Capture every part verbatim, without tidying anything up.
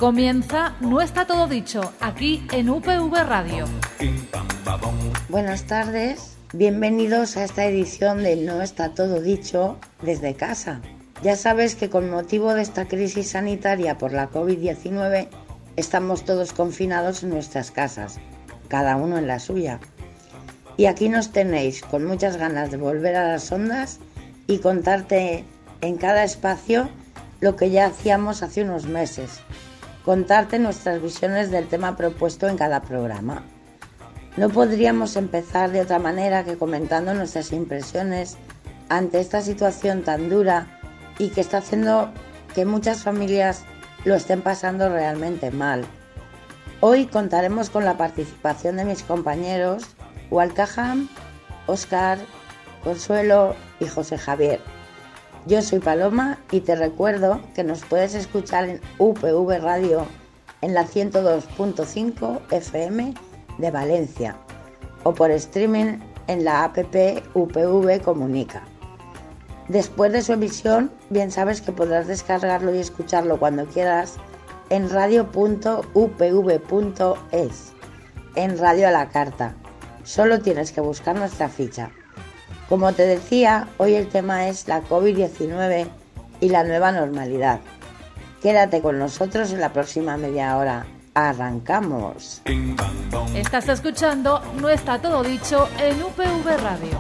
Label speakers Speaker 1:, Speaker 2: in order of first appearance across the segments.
Speaker 1: Comienza No está todo dicho, aquí en U P V Radio.
Speaker 2: Buenas tardes, bienvenidos a esta edición de No está todo dicho desde casa. Ya sabes que con motivo de esta crisis sanitaria por la covid diecinueve estamos todos confinados en nuestras casas, cada uno en la suya. Y aquí nos tenéis con muchas ganas de volver a las ondas y contarte en cada espacio lo que ya hacíamos hace unos meses. Contarte nuestras visiones del tema propuesto en cada programa. No podríamos empezar de otra manera que comentando nuestras impresiones ante esta situación tan dura y que está haciendo que muchas familias lo estén pasando realmente mal. Hoy contaremos con la participación de mis compañeros Walcaham, Óscar, Consuelo y José Javier. Yo soy Paloma y te recuerdo que nos puedes escuchar en U P V Radio en la ciento dos punto cinco F M de Valencia o por streaming en la app U P V Comunica. Después de su emisión, bien sabes que podrás descargarlo y escucharlo cuando quieras en radio punto u p v punto es, en Radio a la Carta. Solo tienes que buscar nuestra ficha. Como te decía, hoy el tema es la covid diecinueve y la nueva normalidad. Quédate con nosotros en la próxima media hora. ¡Arrancamos!
Speaker 1: Estás escuchando No está todo dicho en U P V Radio.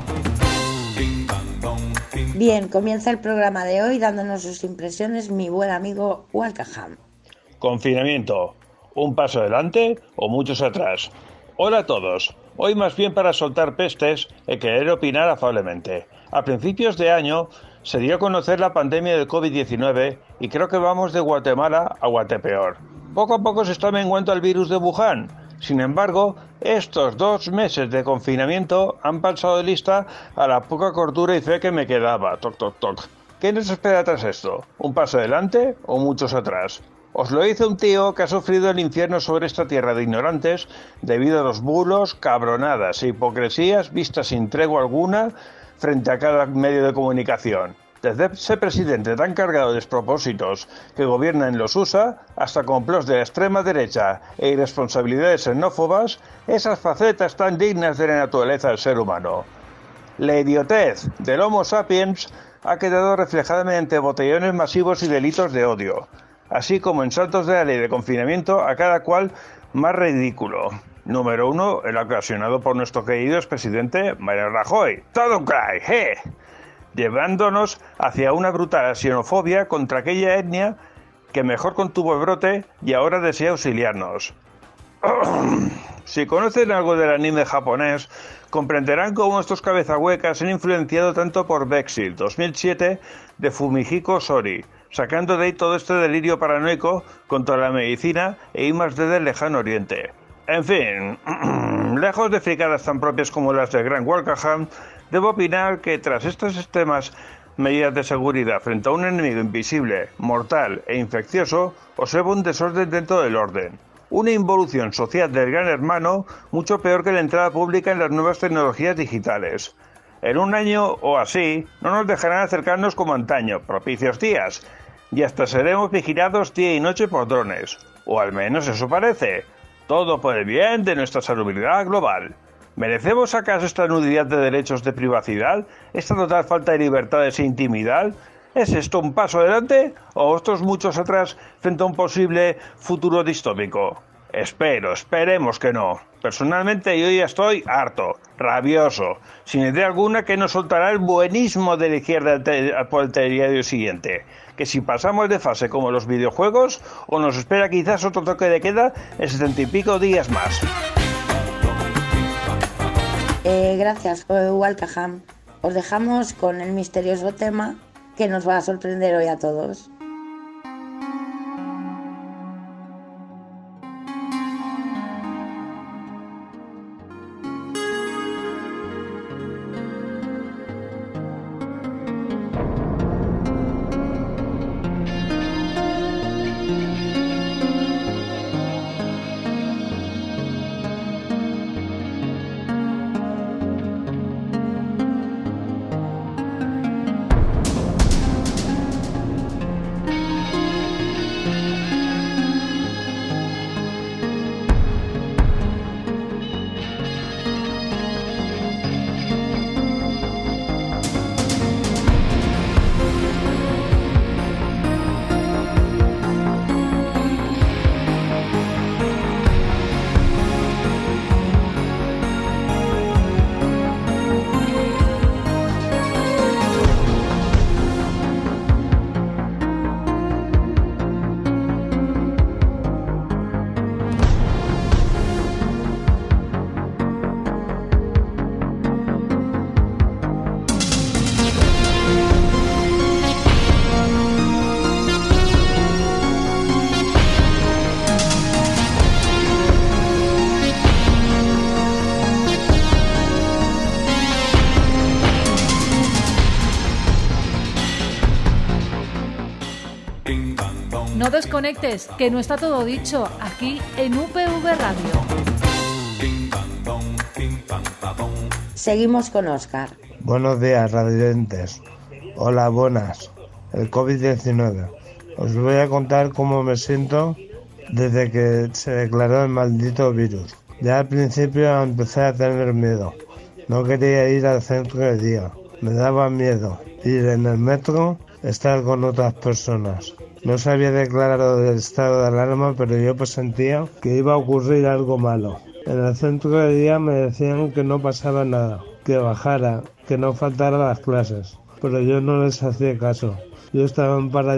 Speaker 2: Bien, comienza el programa de hoy dándonos sus impresiones mi buen amigo Walcaham.
Speaker 3: Confinamiento, ¿un paso adelante o muchos atrás? Hola a todos. Hoy más bien para soltar pestes y querer opinar afablemente. A principios de año se dio a conocer la pandemia del covid diecinueve y creo que vamos de Guatemala a Guatepeor. Poco a poco se está menguando el virus de Wuhan. Sin embargo, estos dos meses de confinamiento han pasado de lista a la poca cordura y fe que me quedaba. Toc, toc, toc. ¿Qué nos espera tras esto? ¿Un paso adelante o muchos atrás? Os lo dice un tío que ha sufrido el infierno sobre esta tierra de ignorantes debido a los bulos, cabronadas e hipocresías vistas sin tregua alguna frente a cada medio de comunicación. Desde ese presidente tan cargado de despropósitos que gobierna en los U S A hasta complots de la extrema derecha e irresponsabilidades xenófobas, esas facetas tan dignas de la naturaleza del ser humano. La idiotez del Homo sapiens ha quedado reflejada mediante botellones masivos y delitos de odio, así como en saltos de la ley de confinamiento a cada cual más ridículo. Número uno, el ocasionado por nuestro querido expresidente Mariano Rajoy. ¡Todo un crack! ¡Eh! Llevándonos hacia una brutal xenofobia contra aquella etnia que mejor contuvo el brote y ahora desea auxiliarnos. Si conocen algo del anime japonés, comprenderán cómo estos cabezahuecas han influenciado tanto por Brexit dos mil siete de Fumihiko Sori, sacando de ahí todo este delirio paranoico contra la medicina e I más D del lejano oriente. En fin, lejos de fricadas tan propias como las del gran Walcaham, debo opinar que tras estas extremas medidas de seguridad frente a un enemigo invisible, mortal e infeccioso, observo un desorden dentro del orden. Una involución social del gran hermano mucho peor que la entrada pública en las nuevas tecnologías digitales. En un año o así no nos dejarán acercarnos como antaño, propicios días, y hasta seremos vigilados día y noche por drones. O al menos eso parece. Todo por el bien de nuestra salubridad global. ¿Merecemos acaso esta nudidad de derechos de privacidad? ¿Esta total falta de libertades e intimidad? ¿Es esto un paso adelante o estos muchos atrás frente a un posible futuro distópico? Espero, esperemos que no. Personalmente yo ya estoy harto, rabioso, sin idea alguna que nos soltará el buenismo de la izquierda por el telediario siguiente. Que si pasamos de fase como los videojuegos o nos espera quizás otro toque de queda en setenta y pico días más.
Speaker 2: Eh, gracias, Walcaham. Os dejamos con el misterioso tema que nos va a sorprender hoy a todos.
Speaker 1: No desconectes, que no está todo dicho, aquí en U P V Radio.
Speaker 2: Seguimos con Óscar.
Speaker 4: Buenos días, radiantes. Hola, buenas. El covid diecinueve. Os voy a contar cómo me siento desde que se declaró el maldito virus. Ya al principio empecé a tener miedo. No quería ir al centro de día. Me daba miedo ir en el metro, estar con otras personas. No se había declarado el estado de alarma, pero yo presentía que iba a ocurrir algo malo. En el centro de día me decían que no pasaba nada, que bajara, que no faltara las clases. Pero yo no les hacía caso. Yo estaba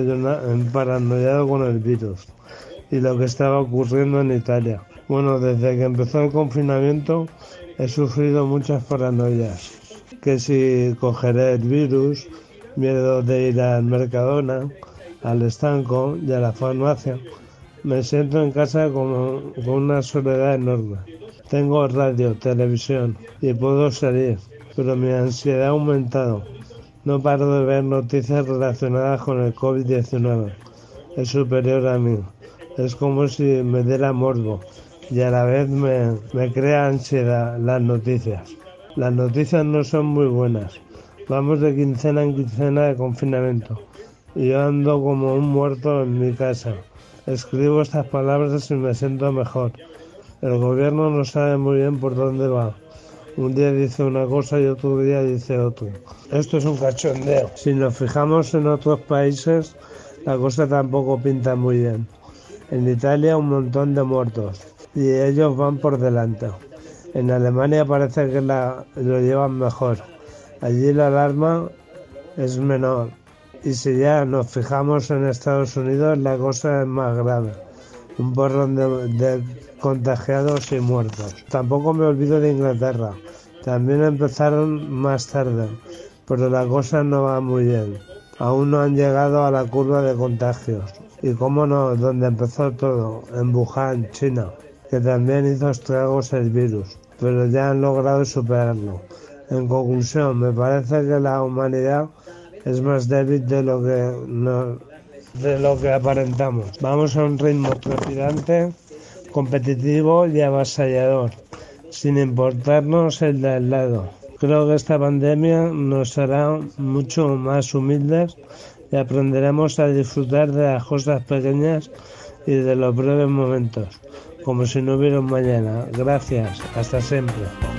Speaker 4: paranoiado con el virus y lo que estaba ocurriendo en Italia. Bueno, desde que empezó el confinamiento he sufrido muchas paranoias. Que si cogeré el virus, miedo de ir al Mercadona, al estanco y a la farmacia. Me siento en casa con, con una soledad enorme. Tengo radio, televisión y puedo salir, pero mi ansiedad ha aumentado. No paro de ver noticias relacionadas con el covid diecinueve. Es superior a mí. Es como si me diera morbo y a la vez me, me crea ansiedad las noticias. Las noticias no son muy buenas. Vamos de quincena en quincena de confinamiento y yo ando como un muerto en mi casa. Escribo estas palabras y me siento mejor. El gobierno no sabe muy bien por dónde va. Un día dice una cosa y otro día dice otro. Esto es un cachondeo. Si nos fijamos en otros países, la cosa tampoco pinta muy bien. En Italia un montón de muertos y ellos van por delante. En Alemania parece que la, lo llevan mejor. Allí la alarma es menor. Y si ya nos fijamos en Estados Unidos, la cosa es más grave. Un porrón de, de contagiados y muertos. Tampoco me olvido de Inglaterra. También empezaron más tarde, pero la cosa no va muy bien. Aún no han llegado a la curva de contagios. Y cómo no, donde empezó todo, en Wuhan, China, que también hizo estragos el virus, pero ya han logrado superarlo. En conclusión, me parece que la humanidad es más débil de lo que no, de lo que aparentamos. Vamos a un ritmo trepidante, competitivo y avasallador, sin importarnos el de al lado. Creo que esta pandemia nos hará mucho más humildes y aprenderemos a disfrutar de las cosas pequeñas y de los breves momentos, como si no hubiera un mañana. Gracias, hasta siempre.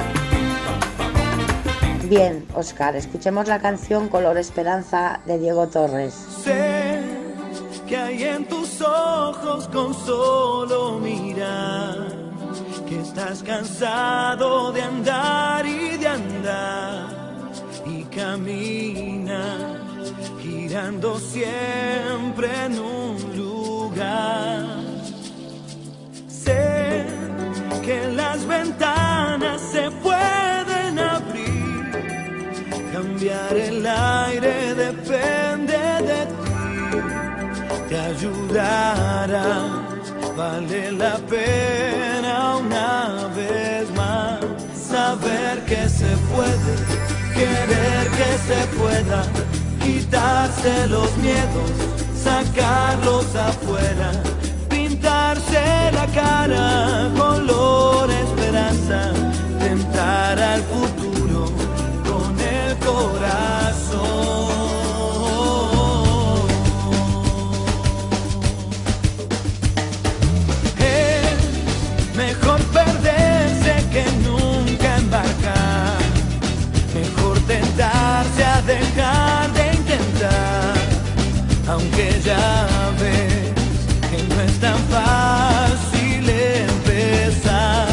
Speaker 2: Bien, Óscar, escuchemos la canción Color Esperanza de Diego Torres.
Speaker 5: Sé que hay en tus ojos con solo mirar, que estás cansado de andar y de andar, y caminas girando siempre en un lugar. Sé que las ventanas se pueden abrir, cambiar el aire depende de ti, te ayudará, vale la pena una vez más, saber que se puede, querer que se pueda, quitarse los miedos, sacarlos afuera, pintarse la cara, color esperanza, tentar al futuro con el corazón. Es mejor perderse que nunca embarcar, mejor tentarse a dejar de intentar, aunque ya ves que no es tan fácil empezar.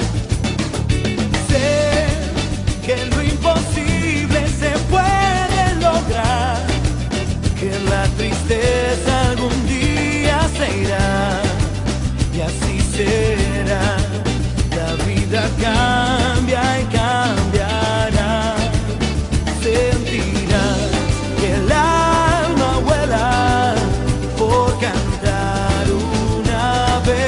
Speaker 5: Sé que lo imposible se puede lograr, que la tristeza algún día se irá, y así será. La vida cambia y cambiará, sentirás que el alma vuela por cantar una vez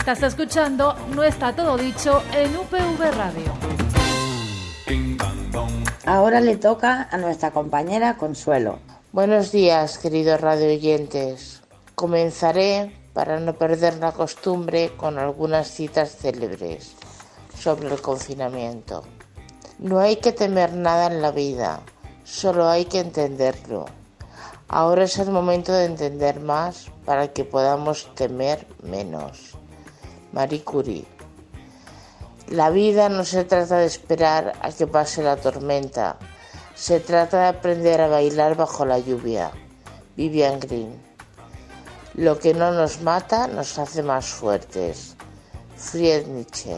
Speaker 1: Estás escuchando No está todo dicho en U P V Radio.
Speaker 2: Ahora le toca a nuestra compañera Consuelo.
Speaker 6: Buenos días, queridos radioyentes. Comenzaré, para no perder la costumbre, con algunas citas célebres sobre el confinamiento. No hay que temer nada en la vida, solo hay que entenderlo. Ahora es el momento de entender más para que podamos temer menos. Marie Curie. La vida no se trata de esperar a que pase la tormenta, se trata de aprender a bailar bajo la lluvia. Vivian Green. Lo que no nos mata nos hace más fuertes. Friedrich Nietzsche.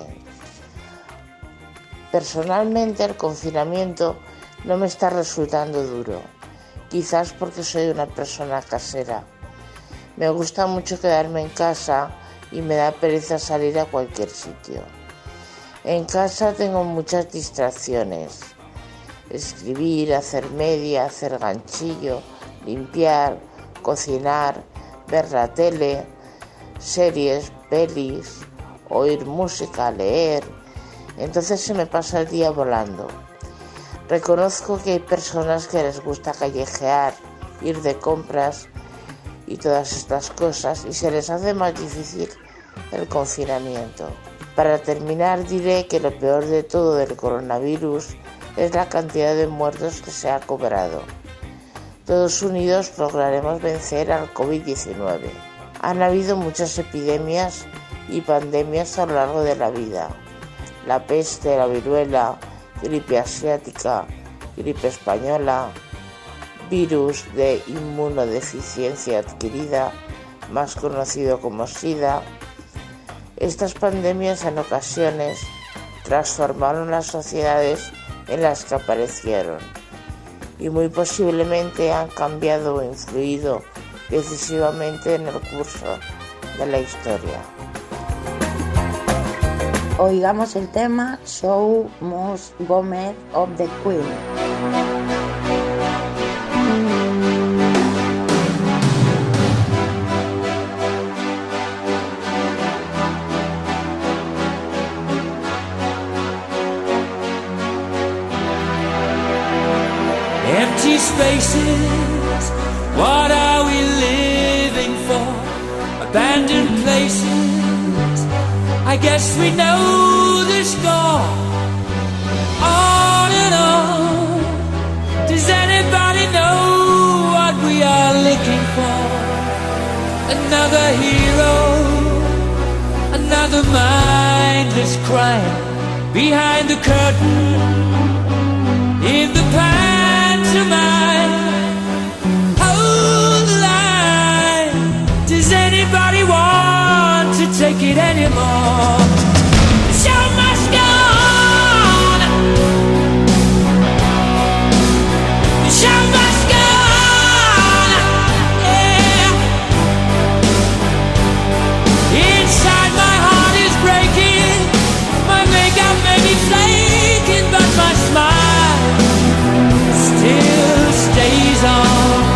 Speaker 6: Personalmente, el confinamiento no me está resultando duro, quizás porque soy una persona casera. Me gusta mucho quedarme en casa y me da pereza salir a cualquier sitio. En casa tengo muchas distracciones: escribir, hacer media, hacer ganchillo, limpiar, cocinar, ver la tele, series, pelis, oír música, leer. Entonces se me pasa el día volando. Reconozco que hay personas que les gusta callejear, ir de compras y todas estas cosas, y se les hace más difícil el confinamiento. Para terminar, diré que lo peor de todo del coronavirus es la cantidad de muertos que se ha cobrado. Todos unidos lograremos vencer al covid diecinueve. Han habido muchas epidemias y pandemias a lo largo de la vida. La peste, la viruela, gripe asiática, gripe española, virus de inmunodeficiencia adquirida, más conocido como SIDA. Estas pandemias en ocasiones transformaron las sociedades en las que aparecieron y muy posiblemente han cambiado o influido decisivamente en el curso de la historia.
Speaker 2: Oigamos el tema Show Must Go Mad of the Queen.
Speaker 5: Empty spaces, what are we living for? Abandoned places, I guess we know the score. On and on, does anybody know what we are looking for? Another hero, another mindless crime, behind the curtain, in the pantomime. Hold the line, does anybody want to take it anymore? The show must go on. The show must go on. Yeah. Inside my heart is breaking, my makeup may be flaking, but my smile still stays on.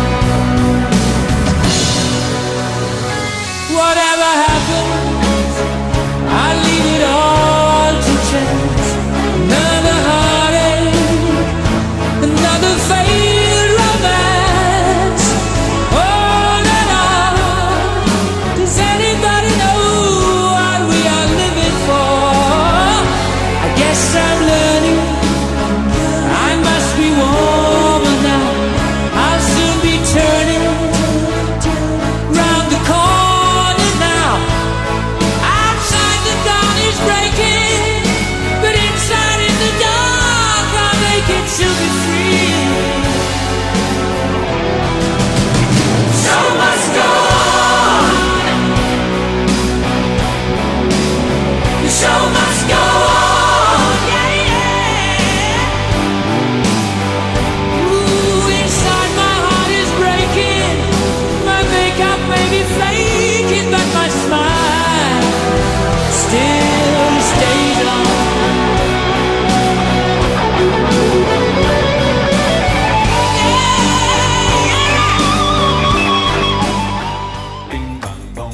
Speaker 5: Whatever happens, I leave it all to chance. Another heartache, another failed romance. On and on, does anybody know what we are living for? I guess I'm learning, I must be warmer now. I'll soon be turning round the corner now.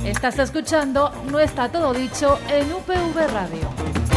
Speaker 1: Estás escuchando No está todo dicho en U P V Radio.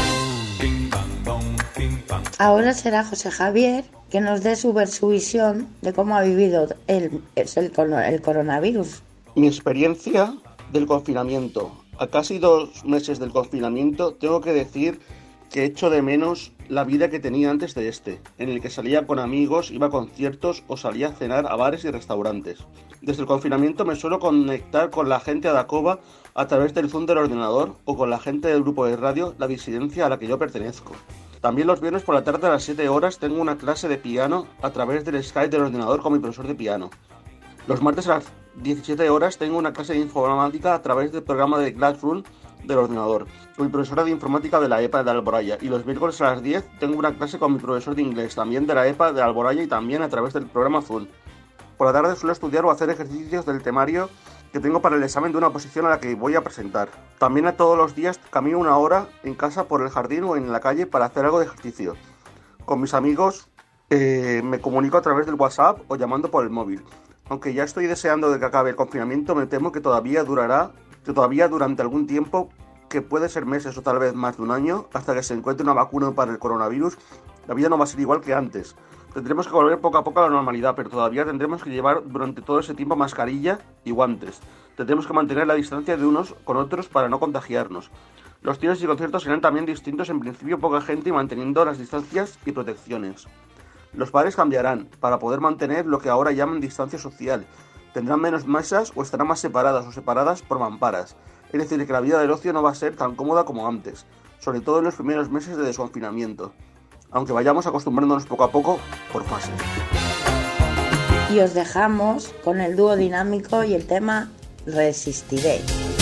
Speaker 2: Ahora será José Javier que nos dé su, su visión de cómo ha vivido el, el, el coronavirus.
Speaker 7: Mi experiencia del confinamiento. A casi dos meses del confinamiento tengo que decir que echo de menos la vida que tenía antes de este, en el que salía con amigos, iba a conciertos o salía a cenar a bares y restaurantes. Desde el confinamiento me suelo conectar con la gente de Adacoba a través del Zoom del ordenador o con la gente del grupo de radio La Disidencia a la que yo pertenezco. También los viernes por la tarde a las siete horas tengo una clase de piano a través del Skype del ordenador con mi profesor de piano. Los martes a las diecisiete horas tengo una clase de informática a través del programa de Classroom del ordenador, con mi profesora de informática de la E P A de Alboraya, y los miércoles a las diez tengo una clase con mi profesor de inglés, también de la E P A de Alboraya y también a través del programa Zoom. Por la tarde suelo estudiar o hacer ejercicios del temario que tengo para el examen de una oposición a la que voy a presentar. También a todos los días camino una hora en casa por el jardín o en la calle para hacer algo de ejercicio. Con mis amigos eh, me comunico a través del WhatsApp o llamando por el móvil. Aunque ya estoy deseando de que acabe el confinamiento, me temo que todavía durará, que todavía durante algún tiempo, que puede ser meses o tal vez más de un año, hasta que se encuentre una vacuna para el coronavirus, la vida no va a ser igual que antes. Tendremos que volver poco a poco a la normalidad, pero todavía tendremos que llevar durante todo ese tiempo mascarilla y guantes. Tendremos que mantener la distancia de unos con otros para no contagiarnos. Los cines y conciertos serán también distintos, en principio poca gente y manteniendo las distancias y protecciones. Los bares cambiarán para poder mantener lo que ahora llaman distancia social. Tendrán menos mesas o estarán más separadas o separadas por mamparas. Es decir, que la vida del ocio no va a ser tan cómoda como antes, sobre todo en los primeros meses de desconfinamiento, aunque vayamos acostumbrándonos poco a poco por fases.
Speaker 2: Y os dejamos con el dúo dinámico y el tema Resistiré.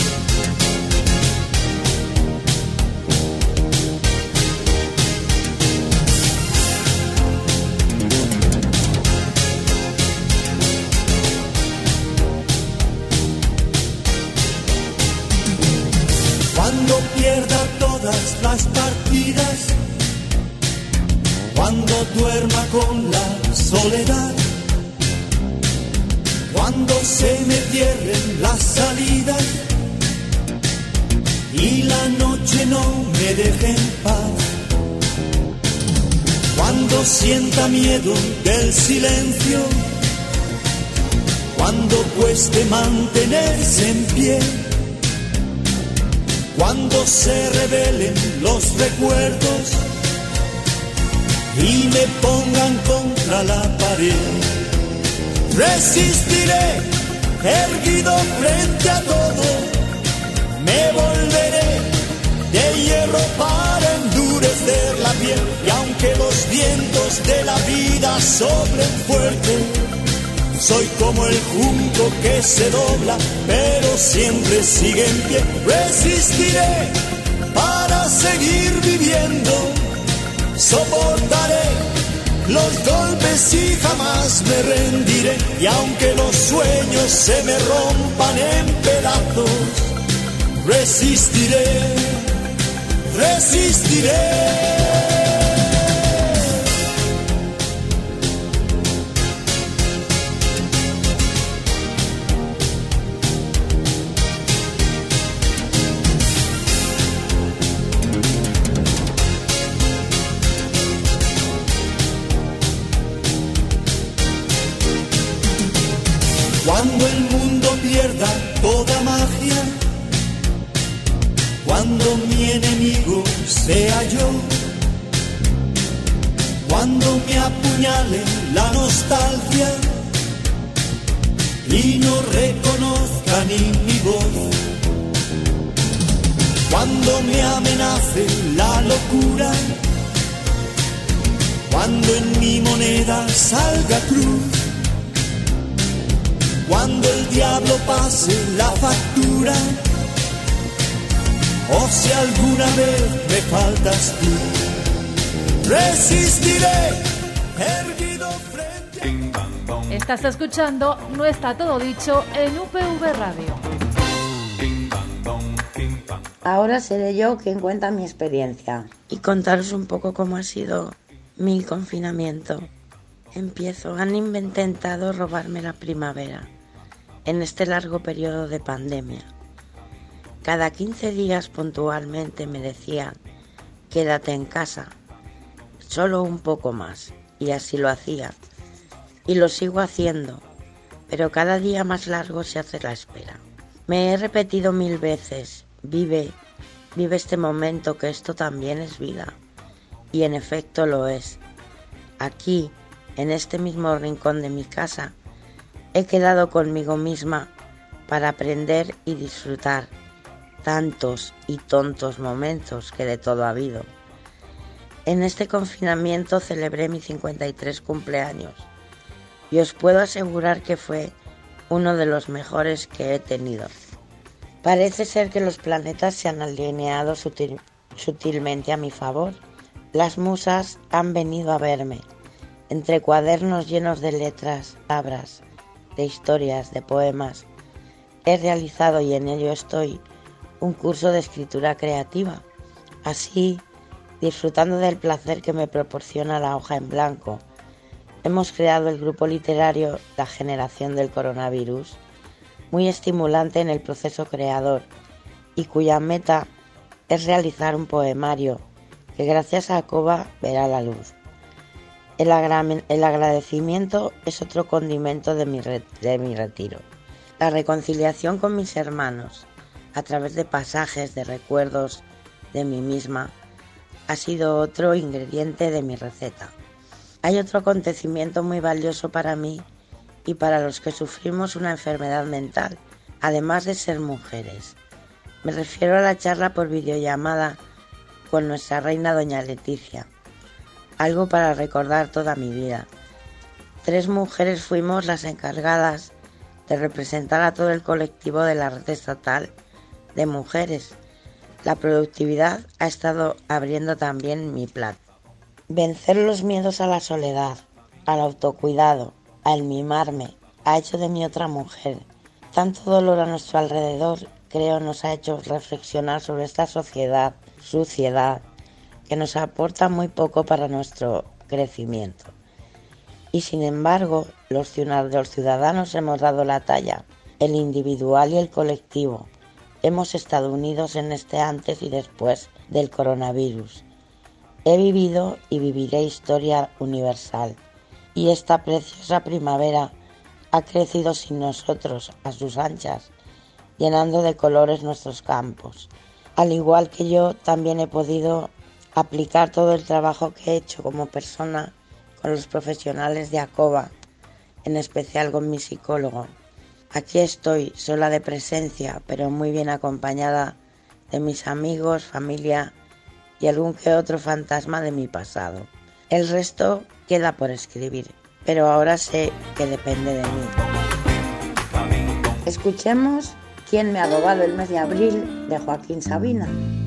Speaker 5: Cuando pierda todas las partidas, cuando duerma con la soledad, cuando se me cierren las salidas y la noche no me deje en paz, cuando sienta miedo del silencio, cuando cueste mantenerse en pie, cuando se revelen los recuerdos y me pongan contra la pared, resistiré erguido frente a todo, me volveré de hierro para endurecer la piel, y aunque los vientos de la vida soplen fuerte, soy como el junco que se dobla, pero siempre sigue en pie. Resistiré para seguir viviendo, soportaré los golpes y jamás me rendiré. Y aunque los sueños se me rompan en pedazos, resistiré, resistiré. Cuando el mundo pierda toda magia, cuando mi enemigo sea yo, cuando me apuñale la nostalgia y no reconozca ni mi voz, cuando me amenace la locura, cuando en mi moneda salga cruz, cuando el diablo pase la factura, o si alguna vez me faltas tú, resistiré erguido frente a...
Speaker 1: Estás escuchando No está todo dicho en U P V Radio.
Speaker 2: Ahora seré yo quien cuenta mi experiencia
Speaker 8: y contaros un poco cómo ha sido mi confinamiento. Empiezo. Han intentado robarme la primavera en este largo periodo de pandemia. Cada quince días puntualmente me decían, quédate en casa, solo un poco más, y así lo hacía. Y lo sigo haciendo, pero cada día más largo se hace la espera. Me he repetido mil veces, vive, vive este momento, que esto también es vida. Y en efecto lo es. Aquí, en este mismo rincón de mi casa, he quedado conmigo misma para aprender y disfrutar tantos y tontos momentos que de todo ha habido. En este confinamiento celebré mi cincuenta y tres cumpleaños y os puedo asegurar que fue uno de los mejores que he tenido. Parece ser que los planetas se han alineado sutil, sutilmente a mi favor. Las musas han venido a verme, entre cuadernos llenos de letras, palabras, de historias, de poemas. He realizado, y en ello estoy, un curso de escritura creativa. Así, disfrutando del placer que me proporciona la hoja en blanco, hemos creado el grupo literario La Generación del Coronavirus, muy estimulante en el proceso creador y cuya meta es realizar un poemario que gracias a Acoba verá la luz. El, agra- el agradecimiento es otro condimento de mi, re- de mi retiro. La reconciliación con mis hermanos, a través de pasajes, de recuerdos de mí misma, ha sido otro ingrediente de mi receta. Hay otro acontecimiento muy valioso para mí y para los que sufrimos una enfermedad mental, además de ser mujeres. Me refiero a la charla por videollamada con nuestra reina doña Leticia, algo para recordar toda mi vida. Tres mujeres fuimos las encargadas de representar a todo el colectivo de la red estatal de mujeres. La productividad ha estado abriendo también mi plato. Vencer los miedos a la soledad, al autocuidado, al mimarme, ha hecho de mí otra mujer. Tanto dolor a nuestro alrededor, creo, nos ha hecho reflexionar sobre esta sociedad, suciedad, que nos aporta muy poco para nuestro crecimiento. Y sin embargo, los ciudadanos hemos dado la talla, el individual y el colectivo. Hemos estado unidos en este antes y después del coronavirus. He vivido y viviré historia universal. Y esta preciosa primavera ha crecido sin nosotros, a sus anchas, llenando de colores nuestros campos. Al igual que yo, también he podido aplicar todo el trabajo que he hecho como persona con los profesionales de Acoba, en especial con mi psicólogo. Aquí estoy, sola de presencia, pero muy bien acompañada de mis amigos, familia y algún que otro fantasma de mi pasado. El resto queda por escribir, pero ahora sé que depende de mí.
Speaker 2: Escuchemos ¿Quién me ha robado el mes de abril? De Joaquín Sabina.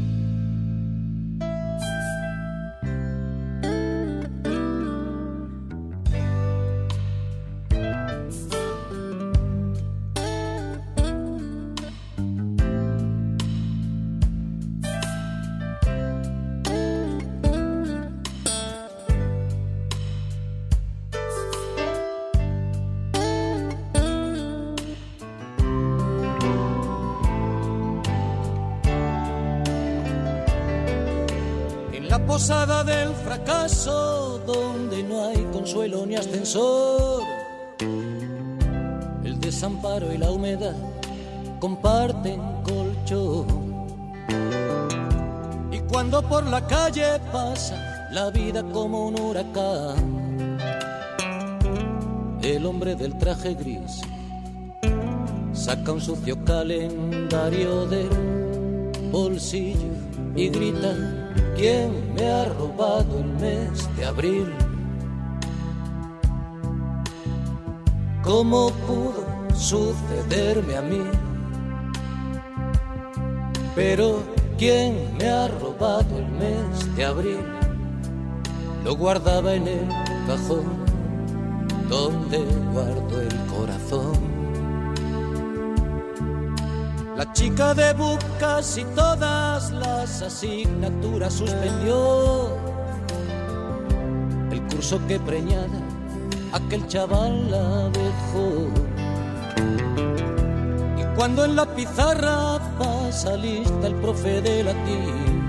Speaker 5: Posada del fracaso, donde no hay consuelo ni ascensor. El desamparo y la humedad comparten colchón. Y cuando por la calle pasa la vida como un huracán, el hombre del traje gris saca un sucio calendario del bolsillo y grita: ¿quién me ha robado el mes de abril? ¿Cómo pudo sucederme a mí? Pero ¿quién me ha robado el mes de abril? Lo guardaba en el cajón donde guardo el corazón. La chica de B U C casi todas las asignaturas suspendió. El curso que preñada aquel chaval la dejó. Y cuando en la pizarra pasa lista el profe de latín.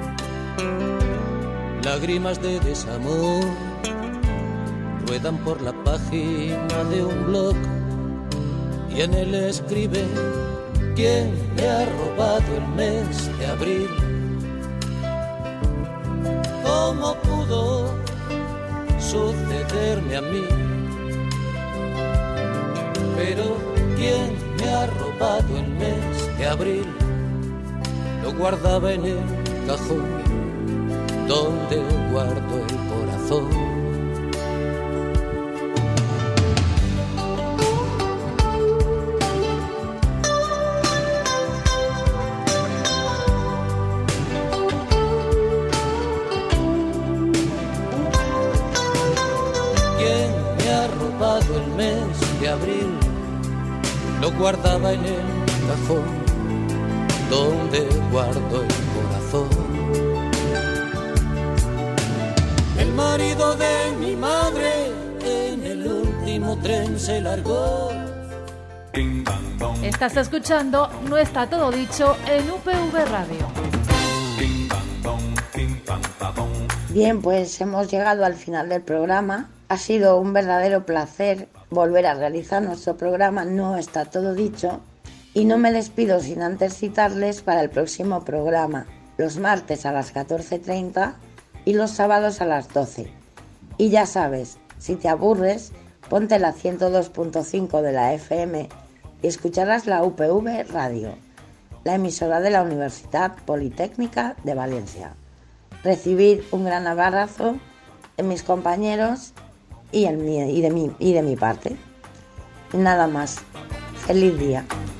Speaker 5: Lágrimas de desamor ruedan por la página de un blog y en él escribe: ¿quién me ha robado el mes de abril? ¿Cómo pudo sucederme a mí? Pero ¿quién me ha robado el mes de abril? Lo guardaba en el cajón donde guardo el corazón. El mes de abril lo guardaba en el cajón donde guardo el corazón. El marido de mi madre en el último tren se largó.
Speaker 1: Estás escuchando No está todo dicho en U P V Radio.
Speaker 2: Bien, pues hemos llegado al final del programa. Ha sido un verdadero placer volver a realizar nuestro programa No está todo dicho, y no me despido sin antes citarles para el próximo programa, los martes a las catorce treinta y los sábados a las doce. Y ya sabes, si te aburres, ponte la ciento dos punto cinco de la F M y escucharás la U P V Radio, la emisora de la Universidad Politécnica de Valencia. Recibid un gran abrazo de mis compañeros y, el, y, de, mi, y de mi parte. Nada más. Feliz día.